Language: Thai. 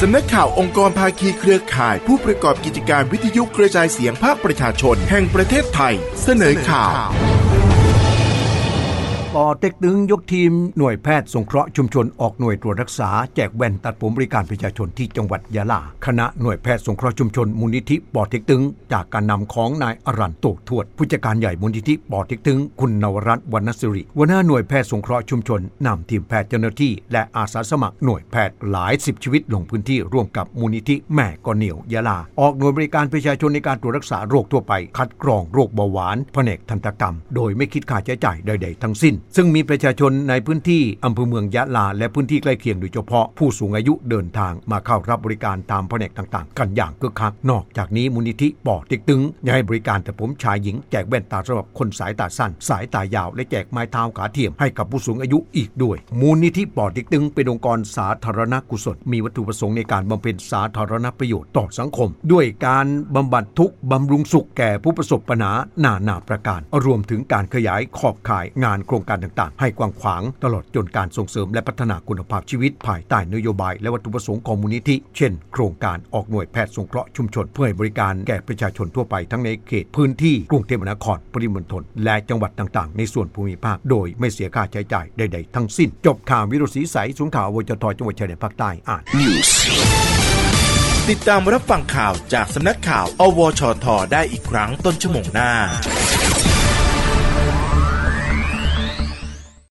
สำนักข่าวองค์กรภาคีเครือข่ายผู้ประกอบกิจการวิทยุกระจายเสียงภาคประชาชนแห่งประเทศไทยเสนอข่าวปอเต็กตึงยกทีมหน่วยแพทย์สงเคราะห์ชุมชนออกหน่วยตรวจรักษาแจกแว่นตัดผมบริการประชาชนที่จังหวัดยะลาคณะหน่วยแพทย์สงเคราะห์ชุมชนมูลนิธิปอเต็กตึงจากการนำของนายอรันโตทวดผู้จัดการใหญ่มูลนิธิปอเต็กตึงคุณนวรัตน์วรรณศิริหัวหน้าหน่วยแพทย์สงเคราะห์ชุมชนนำทีมแพทย์เจ้าหน้าที่และอาสาสมัครหน่วยแพทย์หลาย10ชีวิตลงพื้นที่ร่วมกับมูลนิธิแม่กอเหนียวยะลาออกหน่วยบริการประชาชนในการตรวจรักษาโรคทั่วไปคัดกรองโรคเบาหวานแผนกทันตกรรมโดยไม่คิดค่าใช้จ่ายใดๆทั้งสิ้นซึ่งมีประชาชนในพื้นที่อำเภอเมืองยะลาและพื้นที่ใกล้เคียงโดยเฉพาะผู้สูงอายุเดินทางมาเข้ารับบริการตามแผนกต่างๆกันอย่างคึกคักนอกจากนี้มูลนิธิปอเต็กตึงยังให้บริการตัดผมชายหญิงแจกแว่นตาสำหรับคนสายตาสั้นสายตายาวและแจกไม้เท้าขาเทียมให้กับผู้สูงอายุอีกด้วยมูลนิธิปอเต็กตึงเป็นองค์กรสาธารณกุศลมีวัตถุประสงค์ในการบำเพ็ญสาธารณประโยชน์ต่อสังคมด้วยการบำบัดทุกข์บำรุงสุขแก่ผู้ประสบปัญหานานาประการรวมถึงการขยายขอบข่ายงานโครงการต่างๆให้กว้างขวางตลอดจนการส่งเสริมและพัฒนาคุณภาพชีวิตภายใต้นโยบายและวัตถุประสงค์ของมูลนิธิเช่นโครงการออกหน่วยแพทย์สงเคราะห์ชุมชนเพื่อให้บริการแก่ประชาชนทั่วไปทั้งในเขตพื้นที่กรุงเทพมหานครปริมณฑลและจังหวัดต่างๆในส่วนภูมิภาคโดยไม่เสียค่าใช้จ่ายใดๆทั้งสิ้นจบข่าววิโรจน์ศรีใสศูนย์ข่าววจท.จังหวัดชายแดนภาคใต้อ่านติดตามรับฟังข่าวจากสำนักข่าวอวชท.ได้อีกครั้งต้นชั่วโมงหน้า